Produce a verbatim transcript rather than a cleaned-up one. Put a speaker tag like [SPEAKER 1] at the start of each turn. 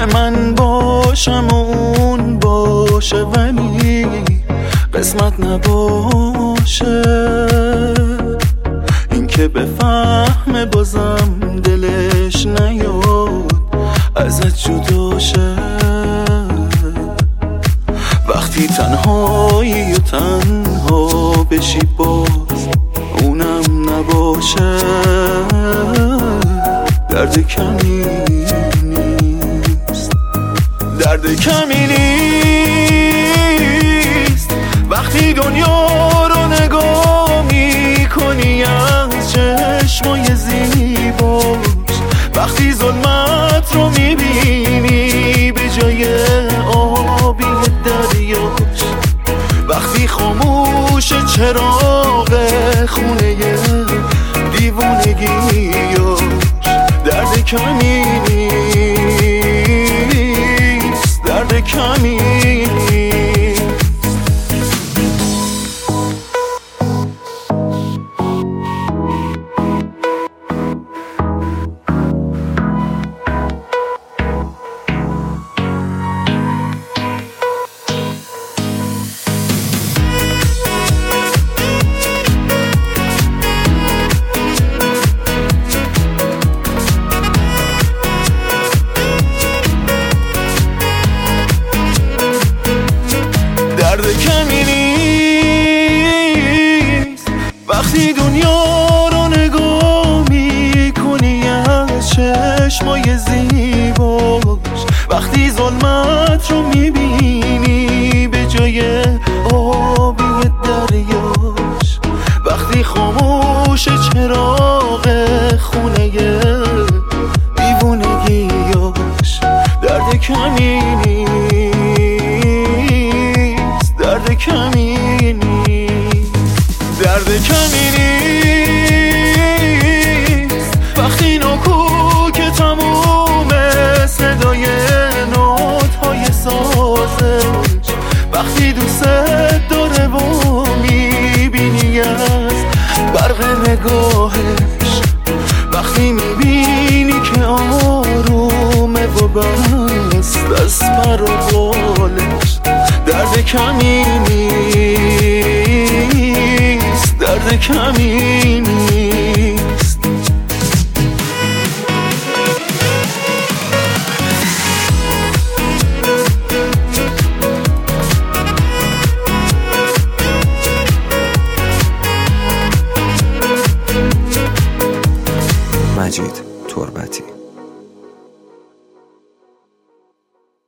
[SPEAKER 1] که من باشم و اون باشه ولی قسمت نباشه، این که بفهمه بازم دلش نیاد ازت جداشه. وقتی تنهایی و تنها بشی باز اونم نباشه، درد کمی نیست، درد کمی نیست. وقتی دنیا رو نگاه میکنی از چشمای زیباش، وقتی ظلمت رو میبینی به جای آبی دریاش، وقتی خاموش چراغ خونه دیوونگیاش، درد کمی نیست، درد کمی نیست. درد کمی نیست. وقتی دنیا رو نگاه میکنی از چشمای زیباش، وقتی ظلمت رو میبینی به جای آبی دریاش، وقتی خاموش چراغ خونه دیوونگیاش، درد کمی نیست، درد کمی نیست، درد کمی نیست. وقتی نکوک تموم صدای نوت‌های سازش، وقتی دوست داره و میبینی از برق نگاهش، وقتی میبینی که آرومه و بست از پر و بالش، درد کمی نیست، درد کمی نیست.
[SPEAKER 2] مجید تربتی.